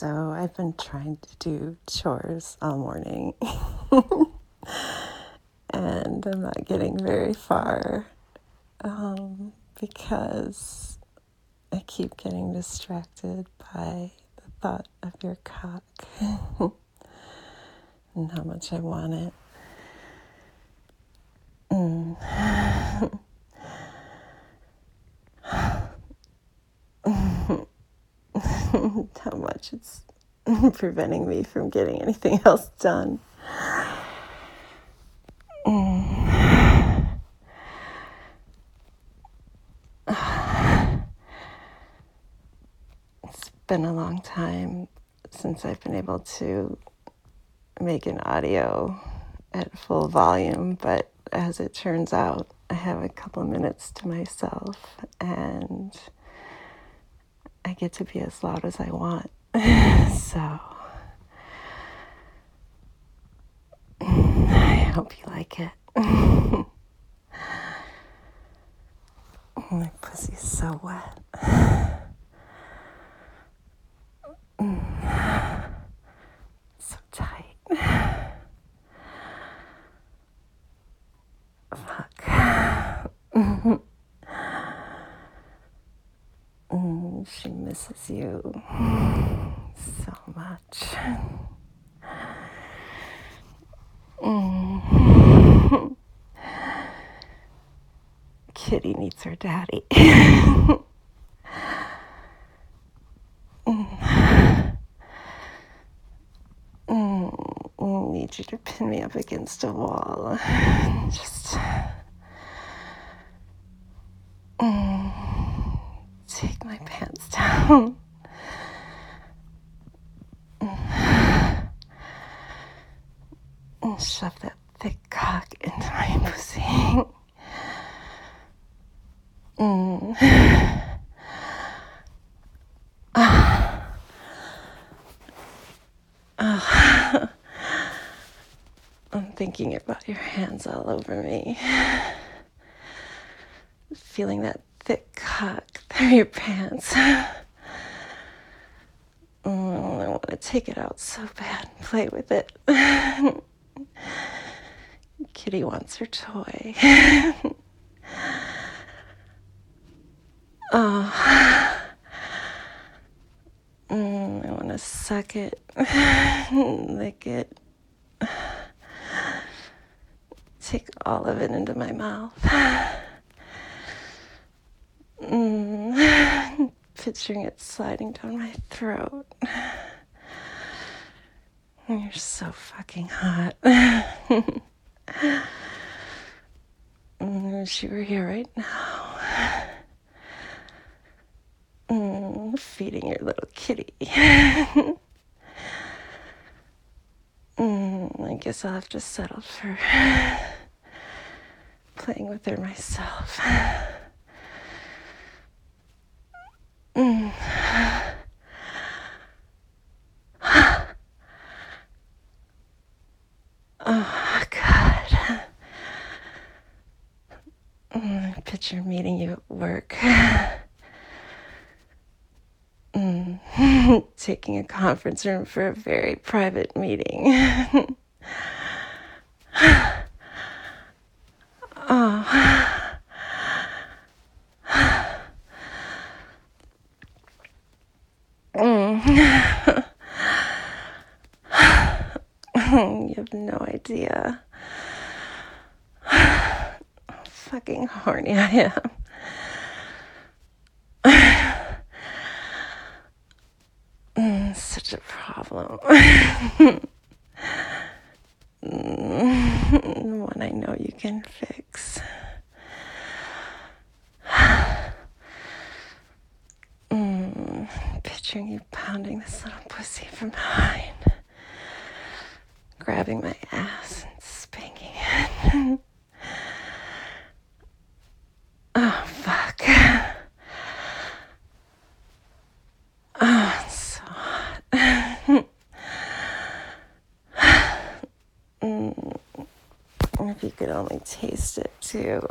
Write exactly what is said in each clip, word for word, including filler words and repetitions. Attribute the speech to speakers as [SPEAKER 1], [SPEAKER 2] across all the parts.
[SPEAKER 1] So I've been trying to do chores all morning and I'm not getting very far um, because I keep getting distracted by the thought of your cock and how much I want it. Mm. How much it's preventing me from getting anything else done. Mm. It's been a long time since I've been able to make an audio at full volume, but as it turns out, I have a couple minutes to myself and I get to be as loud as I want. So I hope you like it. My pussy's so wet. So tight. Fuck. She misses you so much. Mm. Kitty needs her daddy. mm. Mm. Need you to pin me up against a wall. Just mm. take my pants down. Mm. Shove that thick cock into my pussy. Mm. uh. Uh. I'm thinking about your hands all over me. Feeling that thick cock through your pants. Oh, I want to take it out so bad and play with it. Kitty wants her toy. Oh. Mm, I want to suck it, lick it, take all of it into my mouth. Mm, picturing it sliding down my throat. You're so fucking hot. I wish you were here right now. Mm, feeding your little kitty. mm, I guess I'll have to settle for playing with her myself. Mm. Oh, God. Mm, I picture meeting you at work. Mm. Taking a conference room for a very private meeting. Oh. Mm. You have no idea how fucking horny I am. Mm, such a problem. mm, one I know you can fix. mm, picturing you pounding this little pussy from behind, grabbing my ass and spanking it. Oh, fuck. Oh, it's so hot. mm, if you could only taste it, too.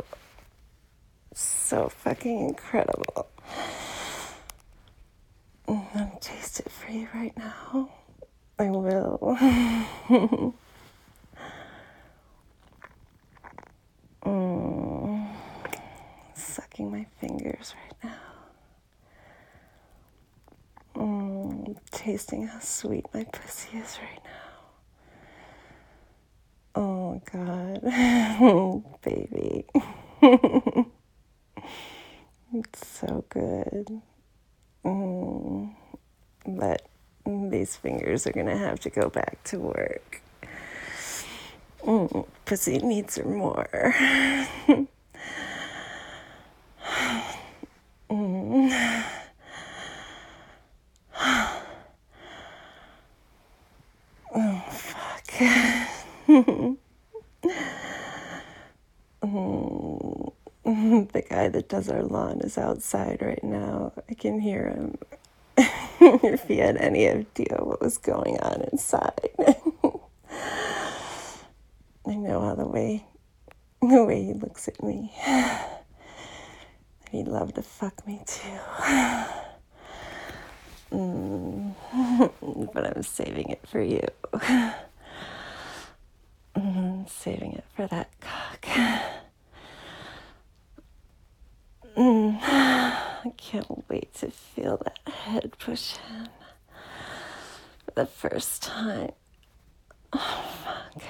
[SPEAKER 1] It's so fucking incredible. I'm taste it for you right now. I will. mm. Sucking my fingers right now. Mm. Tasting how sweet my pussy is right now. Oh, God. Baby. It's so good. Mm. But these fingers are going to have to go back to work. Mm. Pussy needs her more. mm. Oh, fuck. mm. The guy that does our lawn is outside right now. I can hear him. If he had any idea what was going on inside. I know how the way the way he looks at me. He'd love to fuck me too. Mm. But I'm saving it for you. Mm. Saving it for that cock. Mm. I can't wait to feel that head push in for the first time. Oh, fuck.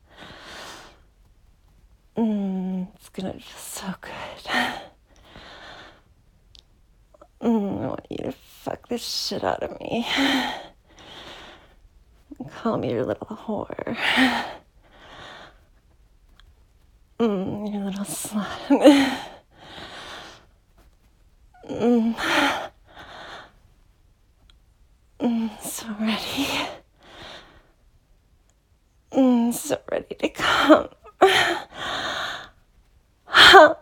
[SPEAKER 1] Mm. It's gonna feel so good. Mm. I want you to fuck the shit out of me. Call me your little whore. Mm. Your little slut. Mm. Mm, so ready. Mm, so ready to come. Oh,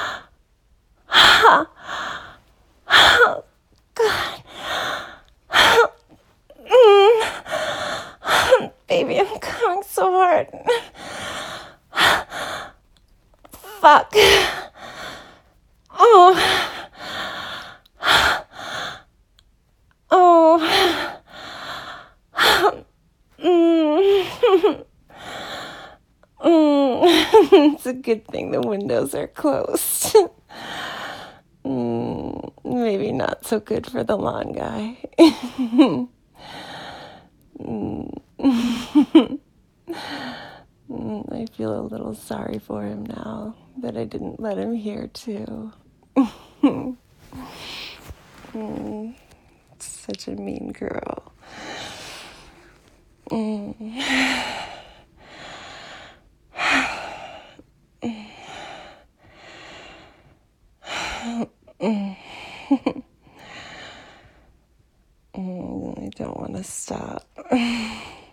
[SPEAKER 1] God. Mm. Baby, I'm coming so hard. Fuck. Oh. Oh. Mm. Mm. It's a good thing the windows are closed. mm. Maybe not so good for the lawn guy. mm. I feel a little sorry for him now that I didn't let him hear too. mm. Such a mean girl. Mm. mm. I don't want to stop.